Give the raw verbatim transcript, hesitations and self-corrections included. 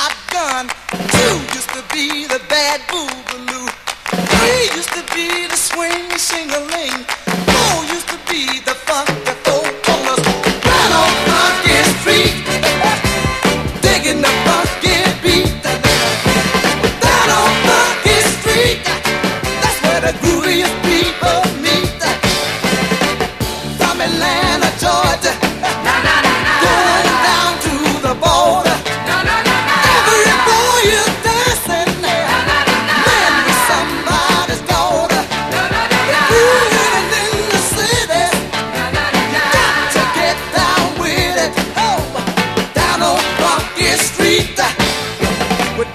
shotgun. Two used to be the bad boogaloo. Three used to be the swing sing-a-ling. Four used to be the funk.